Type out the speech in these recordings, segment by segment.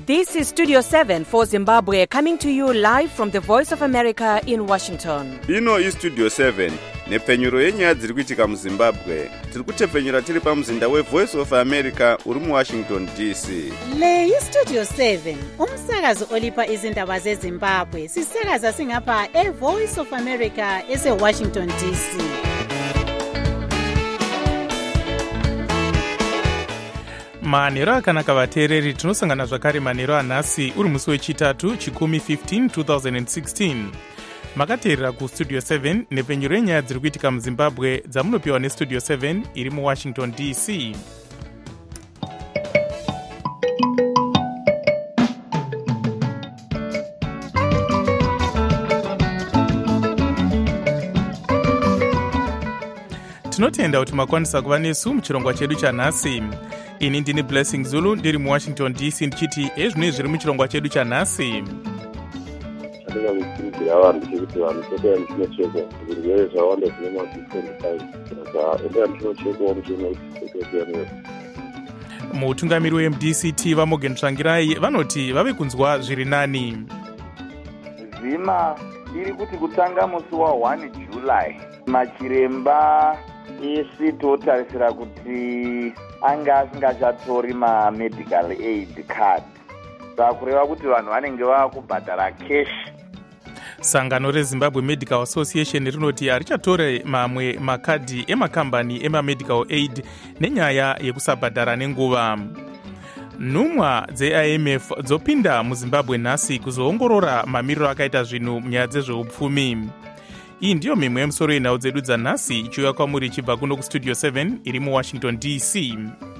This is Studio 7 for Zimbabwe, coming to you live from the Voice of America in Washington. Ino iStudio 7 nepfenyuro yenyaya dziri kuitika muZimbabwe. Tiri kutepfenyura tiri pamuzinda weVoice of America uri muWashington DC. Le iStudio 7 umsakazo olipa izindaba zeZimbabwe. Sisakaza singapha eVoice of America eseWashington DC. manhero akanaka vateereri, tinosangana zvakare manhero anhasi uri musi wechitatu chikumi 15 2016. makateerera kustudio 7 nepfenyuro yenyaya dziri kuitika muZimbabwe dzamunopiwa nestudio 7 iri muWashington DC. tinotenda kuti makwanisa kuva nesu muchirongwa chedu chanhasi. ini ndini Blessing Zulu ndiri muWashington DC ndichiti ezvinoi zviri muchirongwa chedu chanhasi. chandinga kukurudzira vanhu chekuti vanhu totoya muchinochekwa zvirwere zvawanda zvine ma25 saka endea muchinochekwa muchiona kuti totoya. mutungamiri weMDCT vaMorgan Tsvangirai vanoti vave kunzwa zviri nani. zima iri kuti kutanga musi wa1 July machiremba isi totarisira kuti anga asingachatori mamedical aid card, saka kureva kuti vanhu vanenge vakubhadhara cash. sangano reZimbabwe Medical Association rinoti harichatore mamwe makadhi emakambani emamedical aid nenyaya yekusabhadhara nenguva. nhumwa dzeIMF dzopinda muZimbabwe nhasi kuzoongorora mamiriro akaita zvinhu munyaya dzezveupfumi. iyi ndiyo mimwe yemusoro yenhau dzedu dzanhasi ichiuya kwamuri ichibva kuno kustudio 7 iri muWashington DC.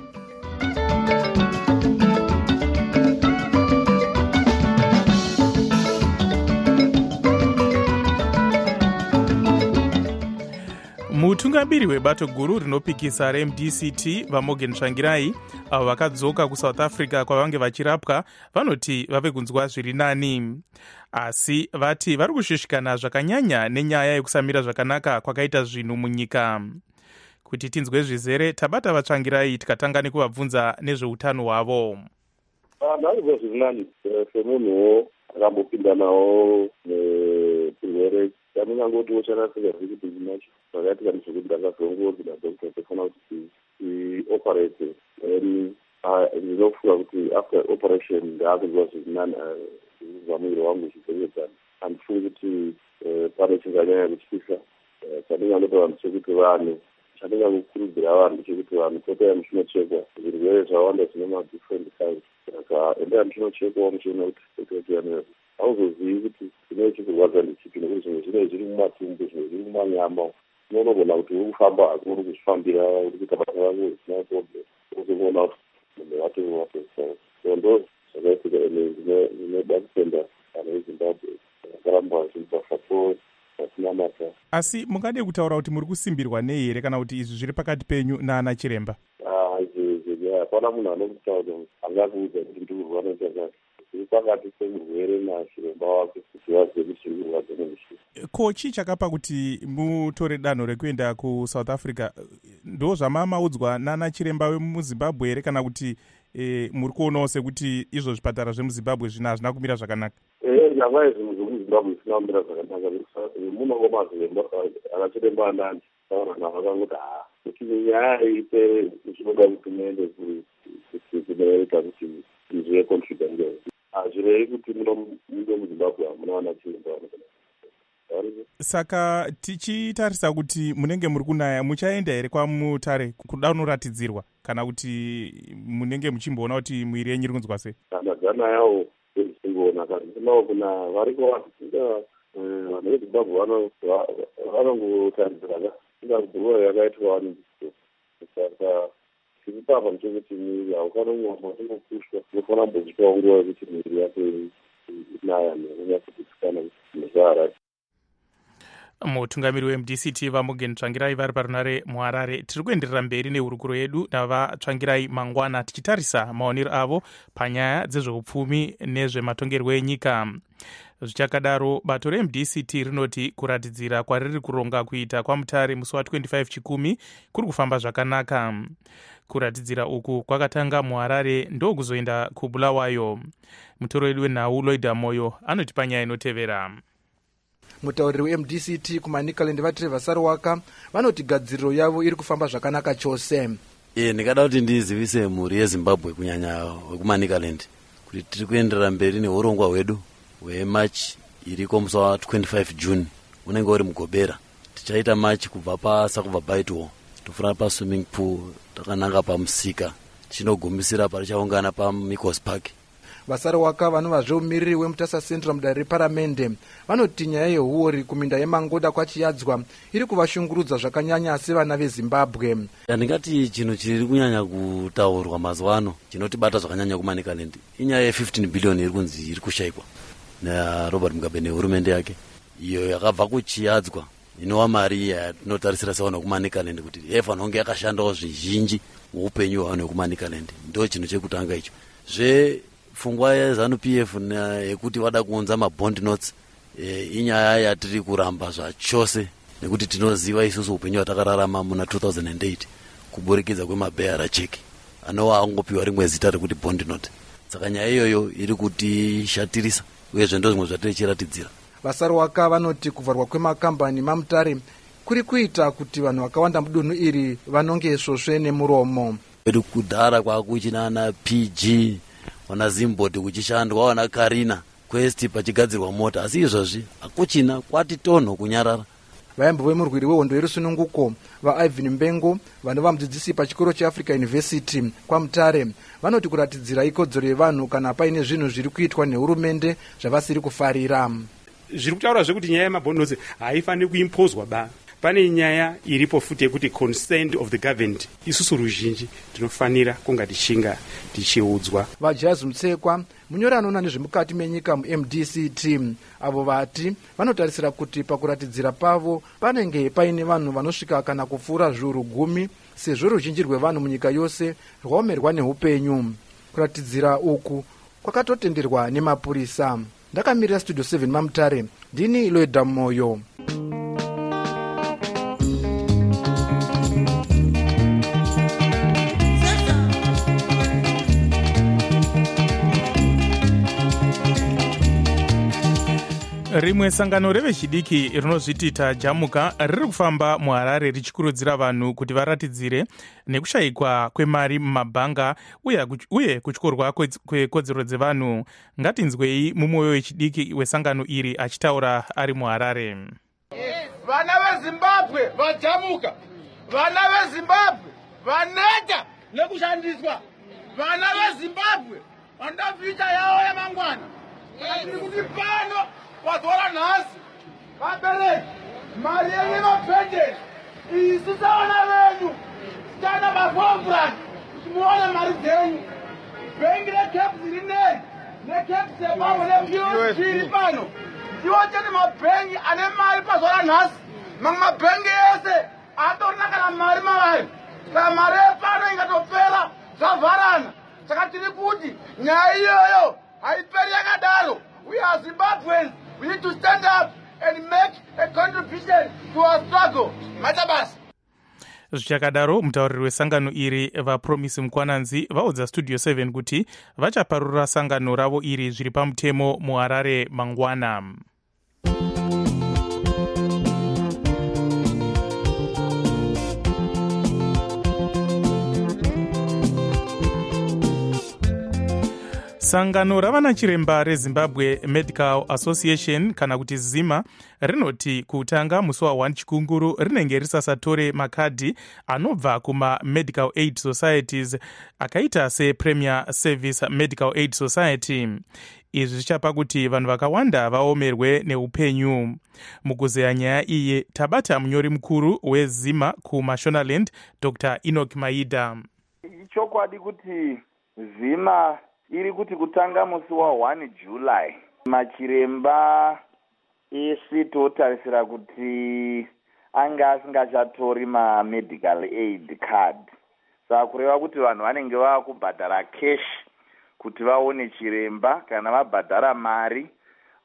mutungamiri webato guru rinopikisa reMDCT vaMorgan Tsvangirai avo vakadzoka kuSouth Africa kwavange vachirapwa vanoti vave kunzwa zviri nani, asi vati vari kushushikana zvakanyanya nenyaya yekusamira zvakanaka kwakaita zvinhu munyika. kuti tinzwe zvizere tabata vaTsvangirai tikatanga nekuvabvunza nezveutano hwavo. ndanzwa zviri nani semunhuwo akambopinda nawo nezvirwere chandingangoti wochanasingazvi kuti ndinacho zvakaitika ndezvekuti ndakazongoti nadokita tofana kuti tioperate ndinofunga kuti after operation ndaakunzwa zviri nani zvinobva muviri wangu uchidzokedzana. handifungi kuti pane chinganyanya kutyisa. chandinganopa vanhu chekuti vanhu chandingakukurudzira vanhu chekuti vanhu totoya muchinochekwa zvirwere zvawanda zvine ma25 saka endea muchinochekwa muchiona kuti totoya hauzozivi kuti zvine chikurwadza ndechipi nekuti zvimwe zvine zviri mumatumbu zvimwe zviri mumanyama. unogona kuti uri kufamba asi uri kuzvifambira uri kuita basa rako zvisina problem uzoona kuti munhu watowato ndo zvakaitika. zvinoda kutenda vanhu veZimbabwe vakaramba vachipa support vasina masa. asi mungade kutaura kuti muri kusimbirwa nei here kana kuti izvi zviri pakati penyu naana chiremba? hapana munhu anokutaura kuti angakuudza kuti ndiri kurwara chakati. zviri pakati pemurwere nachiremba wake kuti vazive kuti zviri kurwadza nemushini. ko chii chakapa kuti mutore danho rekuenda kuSouth Africa? ndo zvamamaudzwa naana chiremba wemuZimbabwe here kana kuti muri kuonawo sekuti izvo zvipatara zvemuZimbabwe zvina hazvina kumira zvakanaka? nyavai zvinhu zvemuZimbabwe zvisina kumira zvakanaka. munongo maziremba anachiremba anani taura navo vakangoti kuti nyaya ipere zvinoda kuti muende kunoita kuti izvive confident. hazvirei kuti muno muZimbabwe hamuna vanachiremba saka tichitarisa kuti munenge muri kunaya, muchaenda here kwamutare kuda unoratidzirwa kana kuti munenge muchimboona kuti mwiri yenyu iri kunzwa sei? ndadzanayawo ndichingoona kazvisinawo kuna variko vanhu veZimbabwe vanongotaridzira ingakudhurora yakaitwa vanhu. saka tiripapa nechekuti mwiri haufanira kungopushwa unofanira kumbochitwawo nguva yekuti mwiri yako inaya nekunyatsokutsikana nezvaarati. mutungamiri weMDCT vaMorgan Tsvangirai vari parunare muHarare. tiri kuenderera mberi nehurukuro yedu navaTsvangirai mangwana tichitarisa maonero avo panyaya dzezveupfumi nezvematongerwo enyika. Zvichakadaro, bato reMDCT rinoti kuratidzira kwariri kuronga kuita kwaMutare musi wa25 Chikumi kuri kufamba zvakanaka. Kuratidzira uku kwakatanga muHarare ndokuzoenda kuBulawayo. Mutoreri wenhau Lloyd Moyo anoti panyaya inotevera. Mutauriri weMDCT kuManicaland vaTrevor Sarwaka vanoti gadziriro yavo iri kufamba zvakanaka chose. Ndikada kuti ndizivise mhuri yeZimbabwe kunyanya wekuManicaland kuti tiri kuenderera mberi neurongwa hwedu hweMarch iriko musi wa25 June unenge uri muGobera. Tichaita March kubva Bite Hall tofura paswimming pool takananga pamusika tichinogumisira parichaungana paMikos Park. Vasarwaka vanova zveumiriri weMutasa Central mudare reparamende vanoti nyaya yehuori kuminda yeMangoda kwachiyadzwa iri kuvashungurudza zvakanyanya sevana veZimbabwe. Ndingati chinhu chiri kunyanya kutaurwa mazuva ano chinotibata zvakanyanya kuManicaland inyaya ye15 billion iri kunzi iri kushayikwa naRobert Mugabe nehurumende yake iyo yakabva kuchiyadzwa inova mari yatinotarisira sevanhu vekuManicaland kuti yefanira kunge yakashandawo zvizhinji muupenyu hwevanhu vekuManicaland. Ndo chinhu chekutanga icho. Pfungwa yeZANU-PF yekuti vada kuunza mabond notes inyaya yatiri kuramba zvachose nekuti tinoziva isusu upenyu hwatakararama muna 2008 kuburikidza kwemabheyara cheki anova angopiwa rimwe zita rekuti bond note. Saka nyaya iyoyo iri kutishatirisa uyezve ndo zvimwe zvatirichiratidzira. Vasarwaka vanoti kuvharwa kwemakambani maMutare kuri kuita kuti vanhu vakawanda mudunhu iri vanonge svosve nemuromo. Kudhara kwakuchinana PG wana Zimbot kuchishandwa wana Karina Quest pachigadzirwa mota asi izvozvi hakuchina kwati tonho kunyarara. Vaimbo vemurwiri wehondo yerusununguko vaIvan Mbengo vanova mudzidzisi pachikoro cheAfrica University kwaMutare vanoti kuratidzira ikodzero yevanhu kana paine zvinhu zviri kuitwa nehurumende zvavasiri kufarira. Zviri kutaura zvekuti nyaya yemabond notes haifaniri kuimpozwa ba. Pane nyaya iripo futi yekuti consent of the government isusu ruzhinji tinofanira kunga tichiudzwa. Vajazi Mutsekwa munyori anoona nezvemukati menyika muMDCT avo vati vanotarisira kuti pakuratidzira pavo panenge paine vanhu vanosvika kana kupfuura zviuru 10 sezvo ruzhinji rwevanhu munyika yose rwaomerwa neupenyu. Kuratidzira uku kwakatotenderwa nemapurisa. Ndakamirira Studio 7 maMutare ndini Lloyd Moyo. Rimwe sangano revechidiki rinozviti tajamuka riri kufamba muHarare richikurudzira vanhu kuti varatidzire nekushayikwa kwemari mumabhanga uye kutyorwa kwekodzero dzevanhu. Ngatinzwei mumwoyo wechidiki wesangano iri achitaura ari muHarare. Vana veZimbabwe vajamuka, vana veZimbabwe vaneta nekushandiswa, vana veZimbabwe vanoda future yavo yamangwana. Tiri kuti pano vadhora nhasi vabereki mari yenyu inopendera isu savana venyu tichaenda mafomburani kuti muone mari dzenyu. Bhengi reCaps rinei neCaps yepamwe nePSG iri pano ndiwo chete mabhengi ane mari pazuva nhasi. Mamwe mabhengi ese hatorina kana mari mavari. Kana mari yepano ingatopera zvavharana. Saka tiri kuti nyaya iyoyo haiperi yakadaro. We are Zimbabweans. We need to stand up and make a contribution to our struggle. Matabas. Zvichakadaro, mutauriri wesangano iri vaPromise Mukwananzi vaudza Studio 7 kuti vachaparura sangano ravo iri zviri pamutemo muHarare mangwana. Sangano ravana chiremba reZimbabwe Medical Association kana kuti ZIMA rinoti kutanga musi wa1 Chikunguru rinenge risasatore makadhi anobva kuma Medical Aid Societies akaita sePremier Service Medical Aid Society. Izvi zvichapa kuti vanhu vakawanda vaomerwe neupenyu. Mukuzeya nyaya iyi tabata munyori mukuru weZIMA kuMashonaland Dr. Enoch Maida. Chokwadi kuti ZIMA iri kuti kutanga musi wa1 July machiremba esi totarisira kuti anga asingachatori mamedical aid card. Saka kureva kuti vanhu vanenge vakubhadhara cash kuti vaone chiremba. Kana vabhadhara mari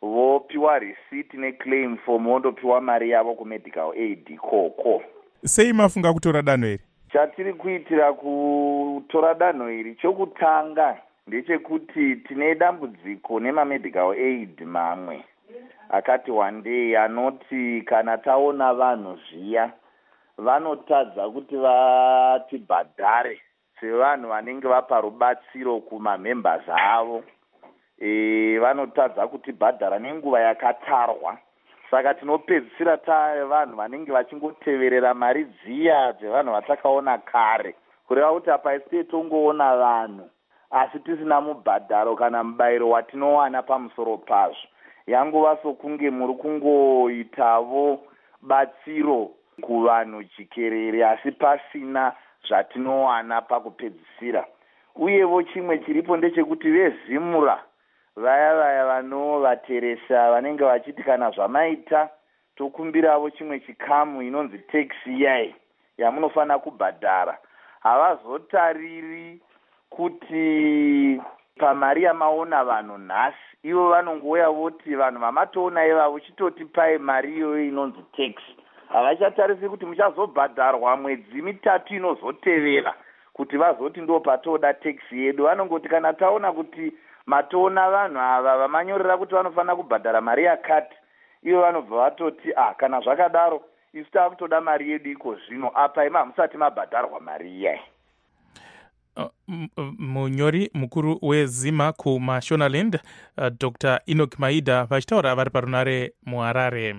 vopiwa receipt neclaim form vondopiwa mari yavo kumedical aid ikoko. Sei mafunga kutora danho iri? Chatiri kuitira kutora danho iri chokutanga ndechekuti tine dambudziko nemamedical aid mamwe akati wandei anoti kana taona vanhu zviya vanotadza kuti vatibhadhare sevanhu vanenge vapa rubatsiro kumamembers avo. Vanotadza kutibhadhara nenguva yakatarwa. Saka tinopedzisira vanhu vanenge vachingoteverera mari dziya dzevanhu vatakaona kare. Kureva kuti apa isi tongoona vanhu asi tisina mubhadharo kana mubayiro watinowana pamusoro pazvo. Yanguva sokunge muri kungoitavo batsiro kuvanhu jikerere asi pasina zvatinowana pakupedzisira. Uyevo chimwe chiripo ndechekuti vezimura vaya vanovateresa vanenge vachiti kana zvamaita tokumbiravo chimwe chikamu inonzi tax iyai yamunofanira kubhadhara. Havazotariri kuti pamari yamaona vanhu nhasi ivo vanongouya voti vanhu vamatoona ivavo chitotipai mari iyoyo inonzi tax. Havachatarisi kuti muchazobhadharwa mwedzi mitatu inozotevera kuti vazoti ndo patoda tax yedu. Vanongoti kana taona kuti matoona vanhu ava vamanyorera kuti vanofanira kubhadhara mari yakati, ivo vanobva vatoti kana zvakadaro isu takutoda mari yedu iko zvino apa ima musati mabhadharwa mari iyai. Munyori mukuru wezima kumashonaland Dr. Enoch Maida vachitaura vari parunare muHarare.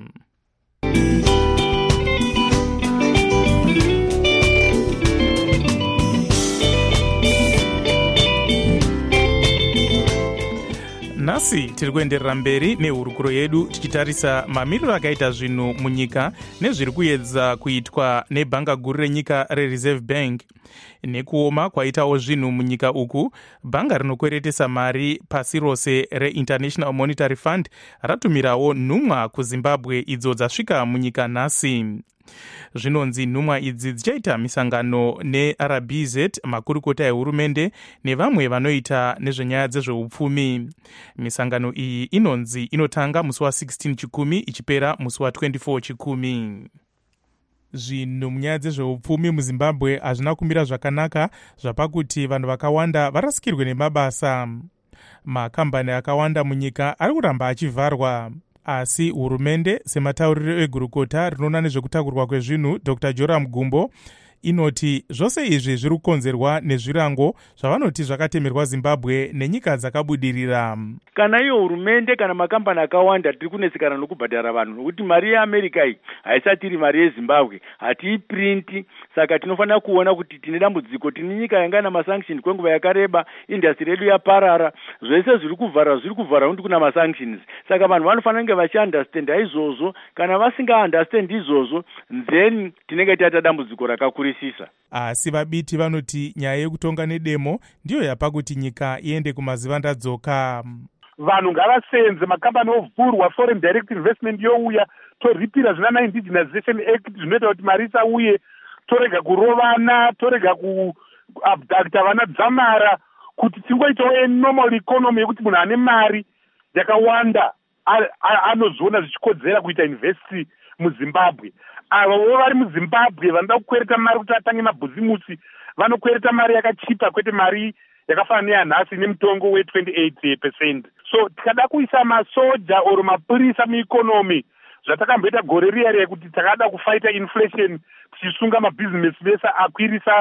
Nhasi tiri kuenderera mberi nehurukuro yedu tichitarisa mamiriro akaita zvinhu munyika nezviri kuedza kuitwa nebhanga guru renyika reReserve Bank. Nekuoma kwaitawo zvinhu munyika uku, bhanga rinokweretesa mari pasi rose reInternational Monetary Fund ratumirawo nhumwa kuZimbabwe idzo dzasvika munyika nhasi. Zvinonzi nhumwa idzi dzichaita misangano neRBZ, makurukota ehurumende nevamwe vanoita nezvenyaya dzezveupfumi. Misangano iyi inonzi inotanga musi wa16 Chikumi ichipera musi wa24 Chikumi. Zvinhu munyaya dzezveupfumi muZimbabwe hazvina kumira zvakanaka, zvapakuti vanhu vakawanda varasikirwe nemabasa. Makambani akawanda munyika ari kuramba achivharwa. Asi hurumende, sematauriro egurukota rinoona nezvekutakurwa kwezvinhu Dr. Joram Gumbo, inoti zvose izvi zviri kukonzerwa nezvirango zvavanoti zvakatemerwa Zimbabwe nenyika dzakabudirira. Kana iyo hurumende kana makambani akawanda tiri kunesekana nokubhadhara vanhu nokuti mari yeAmerica iyi haisati iri mari yeZimbabwe, hatiiprinti. Saka tinofanira kuona kuti tine dambudziko, tine nyika yanga ina masanctions kwenguva yakareba, industry yedu yaparara, zvese zviri kuvhara kuti kuna masanctions. Saka vanhu vanofanira kunge vachiunderstanda izvozvo. Kana vasinga understand izvozvo, then tinenge taita dambudziko rakakurisa. Asi vabiti vanoti nyaya yekutonga nedemo ndiyo yapa kuti nyika iende kumazivandadzoka. Vanhu ngavasenze, makambani ovhurwa, foreign direct investment youya, toripira zvina Indigenization Act zvinoita kuti mari isauye, torega kurovana, torega kuabducta vana dzamara, kuti tingoitawo normal economy yekuti munhu ane mari yakawanda anozoona zvichikodzera kuita investi muZimbabwe. Avo vari muZimbabwe vanoda kukwereta mari kuti atange mabhuzimusi, vanokwereta mari yakachipa kwete mari yakafanana neyanhasi nemutongo we28%. So tikada kuisa masoja oro mapurisa mueconomy zvatakamboita gore riya rekuti takada kufaita inflation tichisunga mabhizinesi vese akwirisa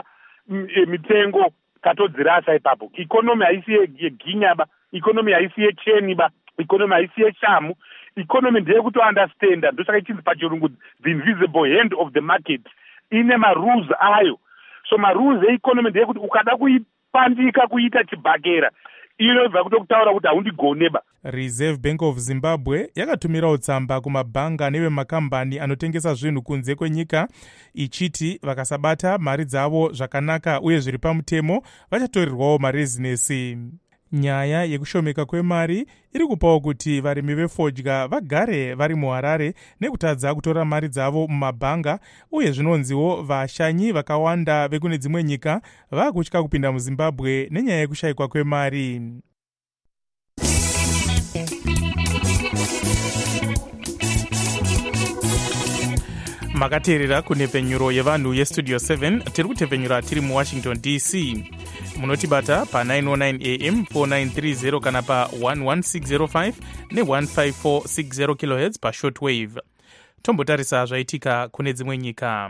mitengo tatodzirasa ipapo. Economy haisi yeginyaba, economy haisi yecheni ba, economy haisi yeshamu. Economy ndeye kuti understand, ndosaka ichinzi pachirungu the invisible hand of the market, ine marules ayo. So marules economy ndeye kuti ukada kuipandika kuita chibhakera inobva kutokutaura kuti haundigoneba. Reserve Bank of Zimbabwe yakatumirawo tsamba kumabhanga nevemakambani anotengesa zvinhu kunze kwenyika ichiti vakasabata mari dzavo zvakanaka uye zviri pamutemo vachatorerwawo marezinesi. Nyaya yekushomeka kwemari iri kupawo kuti varimi vefodya vagare vari muHarare nekutadza kutora mari dzavo mumabhanga, uye zvinonziwo vashanyi vakawanda vekune dzimwe nyika vakutya kupinda muZimbabwe nenyaya yekushayikwa kwemari. makateerera kunhepfenyuro yevanhu yestudio 7 tiri kutepfenyura tiri muwashington dc. Munotibata pa 909 am 4930 kana pa 11605 ne15460 kHz pa shortwave. Tombotarisa zvaitika kune dzimwe nyika.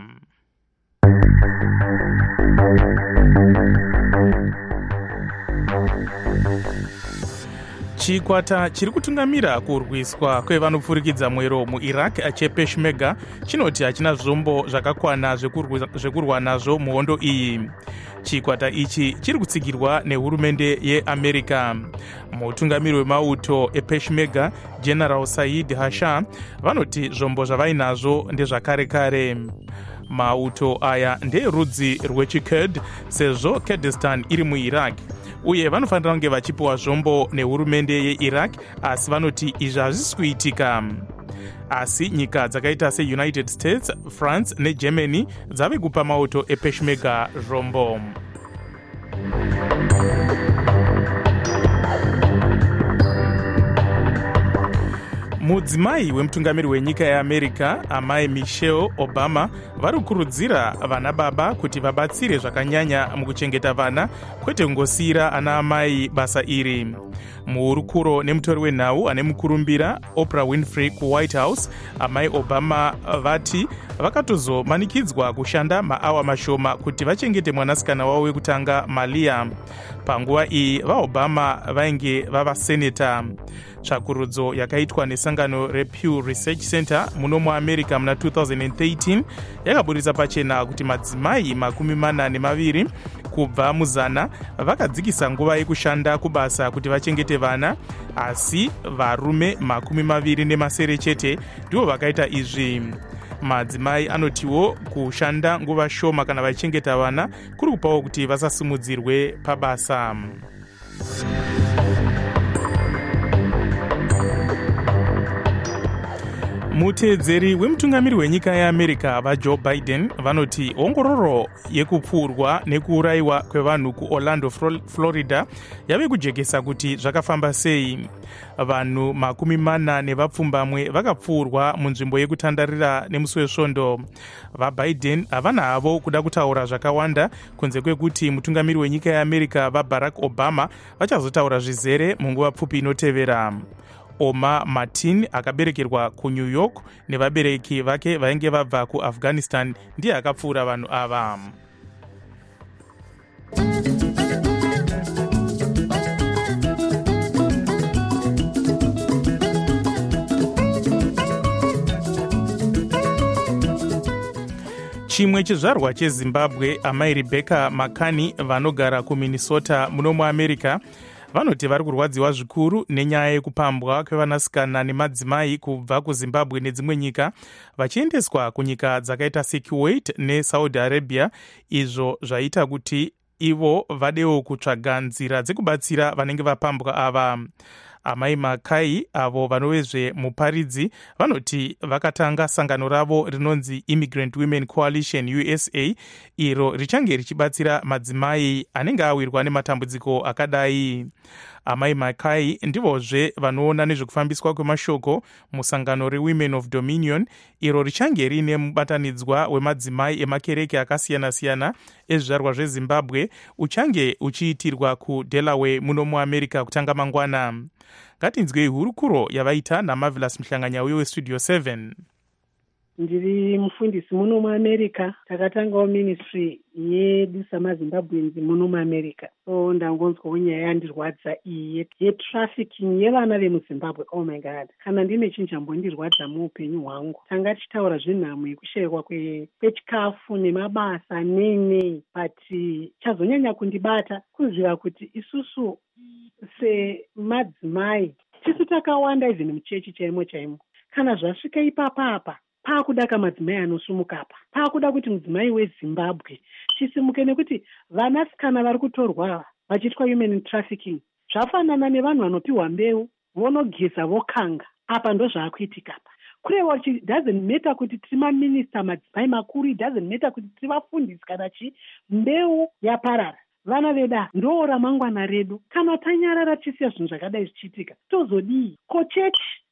Chikwata chiri kutungamira kurwiswa kwevanopfurikidza mwero muiraq chepeshmerga chinoti hachina zvombo zvakakwana zvekurwa nazvo muhondo iyi. Chikwata ichi chiri kutsigirwa nehurumende yeamerica. Mutungamiri wemauto epeshmerga General Said Hasha vanoti zvombo zvavainazvo ndezvakare kare. Mauto aya ndeerudzi rwechikurd sezvo Kurdistan iri muiraq, uye vanofanira kunge vachipiwa zvombo nehurumende yeiraq, asi vanoti izvi hazvisi kuitika. Asi nyika dzakaita seunited states, france negermany dzave kupa mauto epeshmerga zvombo. Mudzimai wemutungamiri wenyika yeamerica amai Michelle Obama vari kukurudzira vana baba kuti vabatsire zvakanyanya mukuchengeta vana, kwete kungosiyira ana amai basa iri. Muhurukuro nemutori wenhau ane mukurumbira Oprah Winfrey kuWhite House, amai Obama vati vakatozomanikidzwa kushanda maawa mashoma kuti vachengete mwanasikana wavo wekutanga Malia. Panguva iyi vaobama vainge vavaseneta. Tsvakurudzo yakaitwa nesangano rePew Research Center muno muamerica muna 2013 yakaburitsa pachena kuti madzimai 42 kubva muzana vakadzikisa nguva yekushanda kubasa kuti vachengete vana, asi varume 20 chete ndivo vakaita izvi. Madzimai anotiwo kushanda nguva shoma kana vachengeta vana kuri kupawo kuti vasasimudzirwe pabasa. Muteedzeri wemutungamiri wenyika yeamerica vaJoe Biden vanoti ongororo yekupfurwa nekuurayiwa kwevanhu kuOrlando, Florida yave kujekesa kuti zvakafamba sei. Vanhu 40 vapfumbamwe vakapfurwa munzvimbo yekutandarira nemusi wesvondo. VaBiden havana havo kuda kutaura zvakawanda kunze kwekuti mutungamiri wenyika yeamerica vaBarack Obama vachazotaura zvizere munguva pfupi inotevera. Omar Martin akaberekerwa kuNew York nevabereki vake vainge vabva kuAfghanistan ndiye akapfuura vanhu ava. Chimwe chizvarwa cheZimbabwe amai Rebecca Makani vanogara kuMinnesota muno muamerica vanoti vari kurwadziwa zvikuru nenyaya yekupambwa kwevanasikana nemadzimai kubva kuZimbabwe nedzimwe nyika vachiendeswa kunyika dzakaita seKuwait neSaudi Arabia, izvo zvaita kuti ivo vadewo kutsvaga nzira dzekubatsira vanenge vapambwa ava. Amai Makai avo vanovezve muparidzi vanoti vakatanga sangano ravo rinonzi Immigrant Women Coalition USA, iro richange richibatsira madzimai anenge awirwa nematambudziko akadai. Amai Makai ndivozve vanoona nezvekufambiswa kwemashoko musangano reWomen of Dominion, iro richange riine mubatanidzwa wemadzimai emakereke akasiyana-siyana ezvizvarwa zveZimbabwe uchange uchiitirwa kuDelaware muno muamerica kutanga mangwana. Ngatinzwei hurukuro yavaita naMarvelous Mhlanganya uye weStudio 7. Ndiri mufundisi muno muamerica, takatangawo ministry yedu samaZimbabweans muno muamerica. So ndangonzwawo nyaya yandirwadza iyi yetrafficking yevana vemuZimbabwe. Oh my god, kana ndine chinjambondirwadza muupenyu hwangu. Tanga tichitaura zvenhamo yekushayiwa kwechikafu nemabasa nene, but chazonyanya kundibata kuziva kuti isusu semadzimai tisu takawanda even muchechi chaimo. Kana zvasvika ipapapa paakuda kamadzimai anosumuka apa, paakuda kuti mudzimai weZimbabwe chisimuke, nekuti vanasikana vari kutorwa vachiitwa human trafficking zvafanana nevanhu vanopiwa mbeu vonogeza vokanga. Apa ndo zvaakuitika apa. Kurewa doesn't matter kuti tiri maminista madzimai makuru, it doesn't matter kuti tiri vafundisi kana mbeu yaparara. Vana veda ndo ramangwana redu. Kana tanyarara tisiya zvinhu zvakadai zvichiitika tozodii? Kochechi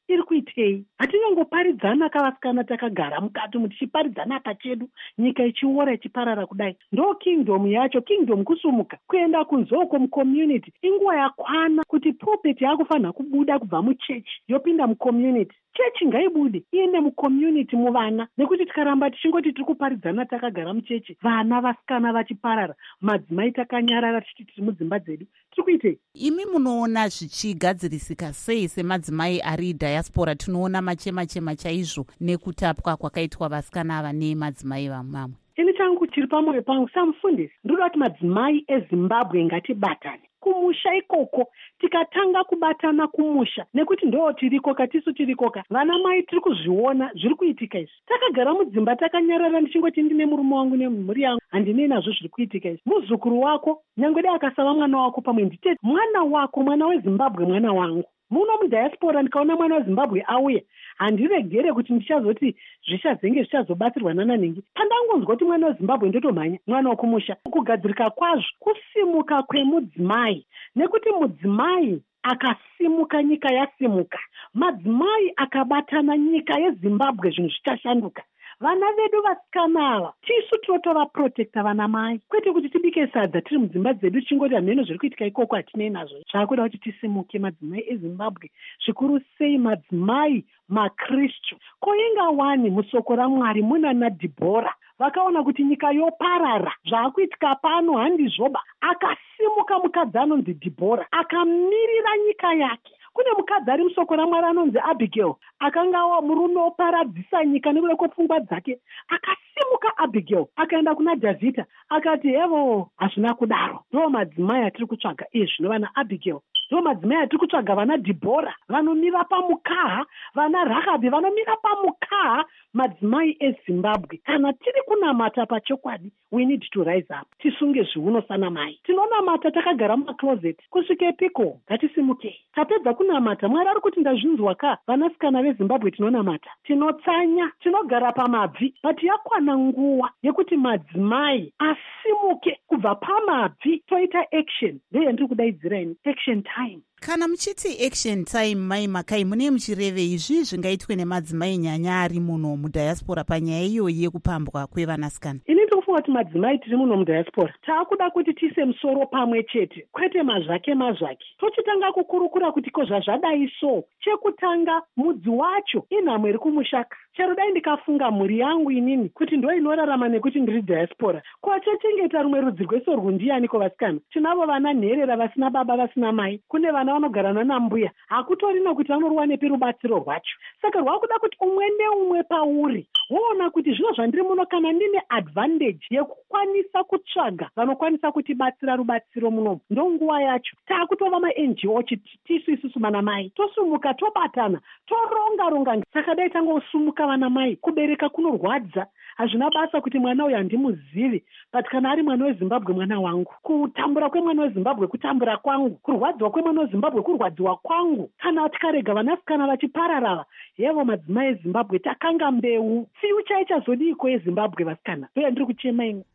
iri kuitei? Hatinongoparidzana kavasikana takagara mukati umu tichiparidzana pachedu, nyika ichiora ichiparara kudai. Ndo kingdom yacho. Kingdom kusumuka kuenda kunzoko mucommunity. Inguva yakwana kuti pulpit yakufanira kubuda kubva muchechi yopinda mucommunity. Chechi ngaibude iende mucommunity muvana, nekuti tikaramba tichingoti tiri kuparidzana takagara muchechi, vana vasikana vachiparara, madzimai takanyarara tichiti tiri mudzimba dzedu, tiri kuitei? Imi munoona zvichigadzirisika sei semadzimai ari diaspora? Tinoona machema chaizvo nekutapwa kwakaitwa vasikana ava nemadzimai vamwamwe. Ini changu chiri pamwoyo pangu samufundisi, ndinoda kuti madzimai eZimbabwe ngatibatane kumusha ikoko. Tikatanga kubatana kumusha, nekuti ndo tiriko katisu tirikoka, vana mai tiri kuzviona zviri kuitika izvi. Takagara mudzimba takanyarara ndichingoti ndine murume wangu nemhuri yangu, handinei nazvo zviri kuitika izvi. Muzukuru wako nyangwe dai akasava mwana wako pamwe nditete, mwana wako, mwana weZimbabwe, mwana wangu. Muno mudiaspora ndikaona mwana weZimbabwe auya, handiregere kuti ndichazoti zvichazenge zvichazobatsirwa nananhingi. Pandangonzwa kuti mwana weZimbabwe ndotomhanya mwana wokumusha. Kugadzirika kwazvo kusimuka kwemudzimai, nekuti mudzimai akasimuka nyika yasimuka, madzimai akabatana nyika yeZimbabwe zvinhu zvichashanduka. Vana vedu vasikana ava tisu tinotovaprotekta vana mai, kwete kuti tibike sadza tiri mudzimba dzedu tichingoti hameno zviri kuitika ikoko hatinei nazvo. Zvaakuda kuti tisimuke madzimai eZimbabwe, zvikuru sei madzimai maKristu. Koinga wani musoko raMwari muna naDhibhora vakaona kuti nyika yoparara, zvaakuitika pano handizvoba. Akasimuka mukadzi anonzi Dhibhora akamirira nyika yake. Kune mukadzi ari musoko raMwari anonzi Abigail, akanga murume oparadzisa nyika nekuda kwepfungwa dzake. Akasimuka Abigail akaenda kuna Dhavhidha akati, hevo hazvina kudaro. Ndo madzimai atiri kutsvaga izvi vana Abigail. Ndo madzimai atiri kutsvaga vana Dhibhora vanomira pamukaha, vana Rahabhi vanomira pamukaha. Madzimai eZimbabwe, kana tiri kunamata pachokwadi, we need to rise up. Tisunge zviuno sana mai. Tinonamata takagara mumacloset kusvike piko? Ngatisimukei. Tapedza kunamata, Mwari ari kuti ndazvinzwa ka, vanasikana veZimbabwe tinonamata, tinotsanya, tinogara pamabvi. But yakwana nguva yekuti madzimai asimuke kubva pamabvi toita action. Ndeye ndiri kudaidzira ini, action time. Kana muchiti action time mai Makai, mune muchirevei zvingaitwe nemadzimai nyanya ari muno mudiaspora panyaya iyoyi yekupambwa kwevanasikana? Ini ndikufunga kuti madzimai tiri muno mudiaspora taakuda kuti tiise musoro pamwe chete, kwete mazvake. Tochitanga kukurukura kuti ko zvazvadai so. Chekutanga, mudzi wacho inhamo iri kumushaka. Chero dai ndikafunga mhuri yangu inini kuti ndo inorarama nekuti ndiri diaspora, kwachachengeta rumwe rudzi rweso rwundiani kuvasikana? Tinavo vana nherera vasina baba vasina mai, kune vana vanogarana nambuya, hakutorina kuti vanorwa nepi rubatsiro rwacho. Saka rwakuda kuti umwe neumwe pauri woona kuti zvino zvandiri muno, kana ndine advantage yekukwanisa kutsvaga vanokwanisa kutibatsira rubatsiro munomu, ndo nguva yacho. Taakutova maNGO tisu isusu vana mai tosumuka, tobatana, toronga. Saka dai tangosumuka vana mai. Kubereka kunorwadza, hazvina basa kuti mwana uyu handimuzivi, but kana ari mwana weZimbabwe mwana wangu. Kutambura kwemwana weZimbabwe kutambura kwangu, kurwadziwa kwemwana weZimbabwe kurwadziwa kwangu. Kana tikarega vanasikana vachipararava, yevo madzimai eZimbabwe takanga mbeu, future ichazodiko yeZimbabwe vasikana? Ndoya ndiri kuchema imwe.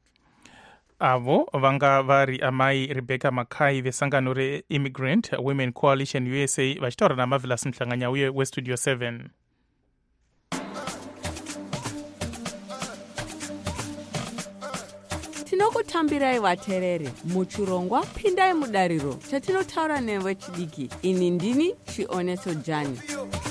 Avo vanga vari amai Rebecca Makai vesangano reImmigrant Women Coalition USA vachitaura naMarvelous Mhlanganya uye weStudio 7. Tinokutambirai vaterere muchirongwa pindai mudariro chatinotaura newe chidiki. Ini ndini Chioneso Jani.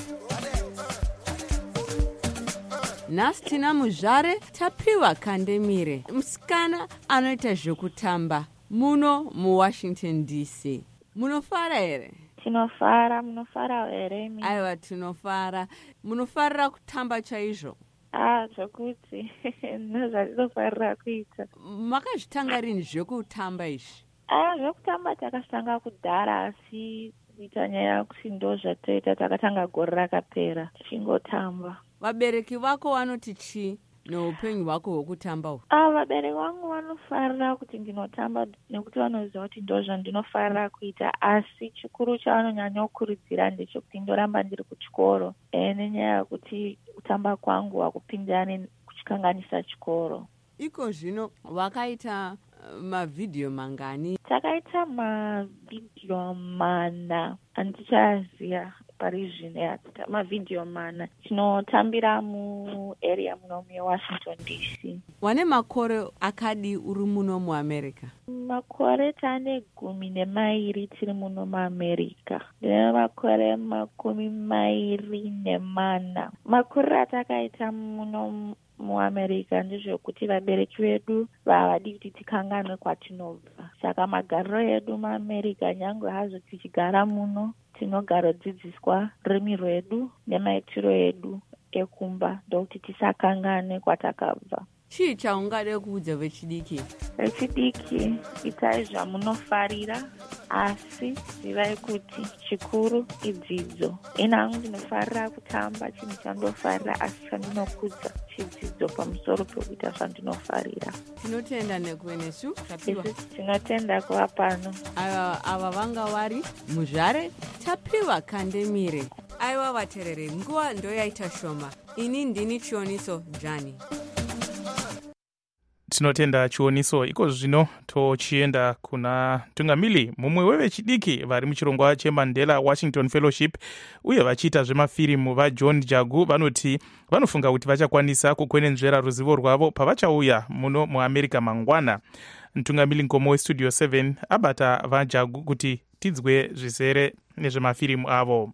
Nhasi tina muzvare tapiwa Kandemire, musikana anoita zvekutamba muno muWashington DC. Munofara here? Tinofara. Munofara here? Aiwa, tinofara. Munofarira kutamba chaizvo? Zvokuti ndozvatinofarira kuita. Makazvitanga rini zvekutamba izvi? Zvekutamba takatanga kudhara, asi kuita nyaya yakuti ndo zvatoita takatanga gore rakapera tichingotamba. Vabereki vako vanoti chii neupenyu hwako hwekutamba uhu? Vabereki vangu vanofarira kuti ndinotamba nekuti vanoziva kuti ndo zvandinofarira kuita, asi chikuru chavanonyanya kukurudzira ndechekuti ndoramba ndiri kuchikoro, nenyaya yekuti kutamba kwangu hakupindirani kuchikanganisa chikoro. Iko zvino wakaita mavhidhiyo mangani? Takaita mavhidhiyo mana, handichaziva. parizvino mavhidhiyo mana. Tinotambira muarea muno meWashington DC. Wane makore akadi uri muno muAmerica? Makore tane 12 tiri muno muAmerica. Ndine makore 24. Makore atakaita muno muAmerica ndezvekuti vabereki vedu vavadi kuti tikanganwe kwatinobva. Saka magariro edu muAmerica nyangwe hazvo tichigara muno tinogara dzidziswa rurimi rwedu nemaitiro edu ekumba ndokuti tisakangane kwatakabva. Chii chaungade kuudza vechidiki? Vechidiki, itai zvamunofarira, asi zivai kuti chikuru idzidzo. Inangu ndinofarira kutamba chinhu chandofarira, asi chandinokudza chidzidzo pamusoro pekuita zvandinofarira. Tinotenda nekuve nesu. Tinotenda kuva pano. Ava vanga vari muzvare tapiwa kandemire. Aiwa vaterere, nguva ndoyaita shoma. Ini ndini Chioniso Jani. Tinotenda Chioniso. Iko zvino tochienda kuna tungamili mumwe wevechidiki vari muchirongwa cheMandela Washington Fellowship uye vachiita zvemafirimu vaJohn Jagu vanoti vanofunga kuti vachakwanisa kukwenenzvera ruzivo rwavo pavachauya muno muAmerica mangwana. Mtungamili Nkomo weStudio 7 abata vaJagu kuti tidzwe zvizere nezvemafirimu avo.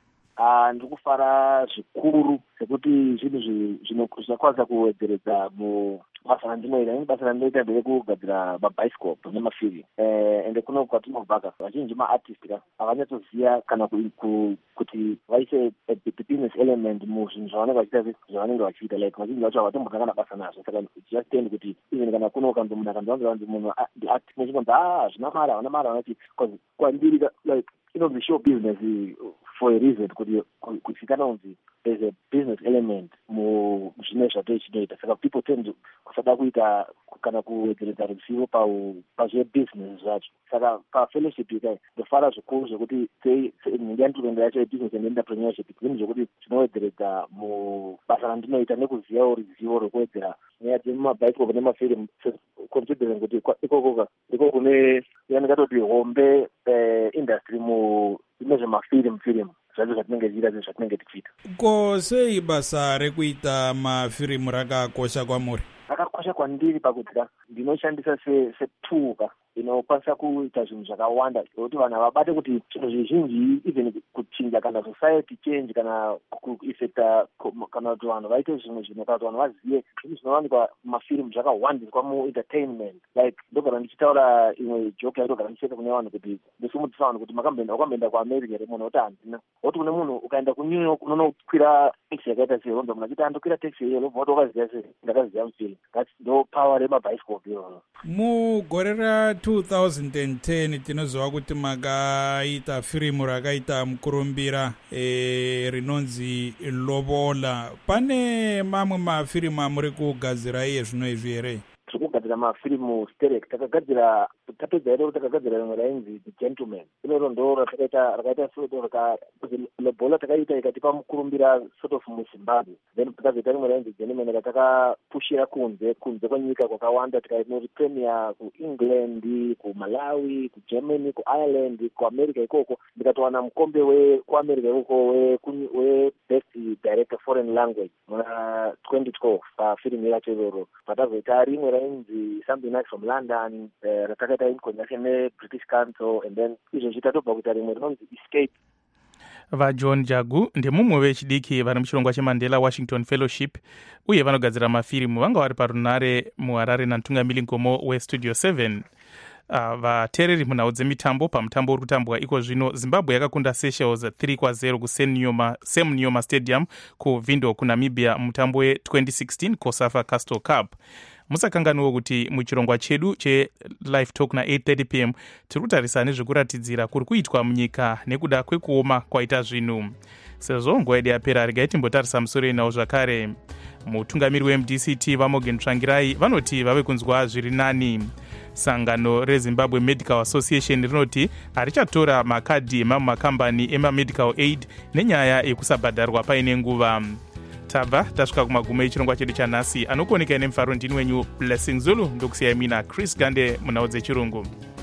Ndikufara zvikuru sekuti zvinhu zvinokwanisa kuwedzeredza basa randinoita. Ini basa randinoita nderekugadzira mabhaisikopu nemafilmu ende kuno kwatinobva vazhinji maartist havanyatsoziva kana kuti vaise business element muzvinhu zvavanenge vachiita like vazhinji vacho havatombotanga basa nazvo. Saka just kuti even kana kuno ukanzi munhu akanzi munhu ndiartist nechikonzi zvina mari havana mari vanoti kwandiri like inonzi show business for a reason kuti kanonzi there's a business element muzvine zvatoichinoita. Saka people tend kusada kuita kana kuwedzeredza ruzivo pazvebusiness zvacho. Saka pafellowship ikai ndofara zvikuru zvekuti ndiyandirikuenda yacho yebusiness and entrepreneurship zvinhu zvekuti zvinowedzeredza mubasa randinoita nekuzivawo ruzivo rwekuwedzera nyaya dzemumabhaisikopu nemafilmu, considering kuti ikoko ndiko kune ndingatoti hombe industry nezvemafilmu zvacho zvatinenge tichiita zvatinenge tichiita. Ko sei basa rekuita mafirimu rakakosha kwamuri? Rakakosha kwandiri pakuti ndinoshandisa setuka inokwanisa kuita zvinhu zvakawanda kuti vanhu vabate kuti zvinhu zvizhinji even kuchinja kana society change kana kuifecta kana kuti vanhu vaite zvimwe zvinhu kana kuti vanhu vazive zvinhu zvinowanikwa mumafirimu zvakawandiswa muentertainment. Like ndogara ndichitaura imwe joke yaitogara ndicheka kune vanhu kuti ndisumudisa vanhu kuti wakamboenda kuAmerica here munhu oti handina. Woti kune munhu ukaenda kuNew York unonokwira taxi yakaita sei unonzwa munhu achiti andokwira taxi iyoyo lobva wati wakaziva sei ndakaziva mufilimu. That's ndo power remabhaisikopu iyoyo. Mugore ra 2010 tinoziva kuti makaita firimu rakaita mukurumbira rinonzi Lobola. Pane mamwe mafirimu amuri kugadzira iye zvino izvi here? Tiri kugadzira mafirimu sterek. Takagadzira tapedza iro takagadzira rimwe rainzi The Gentleman. Iro ndo rakaita Lobola takaita ikatipa mukurumbira sort of muZimbabwe. Then takazoita rimwe rainzi Gentleman ratakapushira kunze kwenyika kwakawanda tikainori premier kuEngland, kuMalawi, kuGermany, kuIreland, kuAmerica ikoko. Ndikatowana mukombe kuAmerica ikoko we-Best Director Foreign Language muna 2012 pafirimu yacho iroro. Patazoita rimwe rainzi Something Nice from London ratakaita in conjunction neBritish Council and then izvo zvitatobva kuita rimwe rinonzi Escape. vaJohn Jagu ndemumwe vechidiki vari muchirongwa cheMandela Washington Fellowship uye vanogadzira mafirimu vanga vari parunare muHarare naMtungamili Nkomo weStudio 7. Vateereri munhau dzemitambo pamutambo uri kutambwa iko zvino Zimbabwe yakakunda Seychelles 3-0 kuSam Nujoma Stadium kuVindhoek kuNamibia mutambo we2016 COSAFA Castle Cup. Musakanganwe kuti muchirongwa chedu cheLive Talk na8:30 PM tiri kutarisa nezvekuratidzira kuri kuitwa munyika nekuda kwekuoma kwaita zvinhu. Sezvo nguva yedu yapera regai timbotarisa musoro inawo zvakare. Mutungamiri weMDCT Vamogen Tsvangirai vanoti vave kunzwa zviri nani. Sangano reZimbabwe Medical Association rinoti harichatora makadhi emamakambani emamedical aid nenyaya yekusabhadharwa paine nguva. Tabva tasvika kumagumo echirongwa chedu chanhasi. Anokuoneka nemufaro ndini wenyu Blessing Zulu ndokusiyai mina Chris Gande munhau dzechirungu.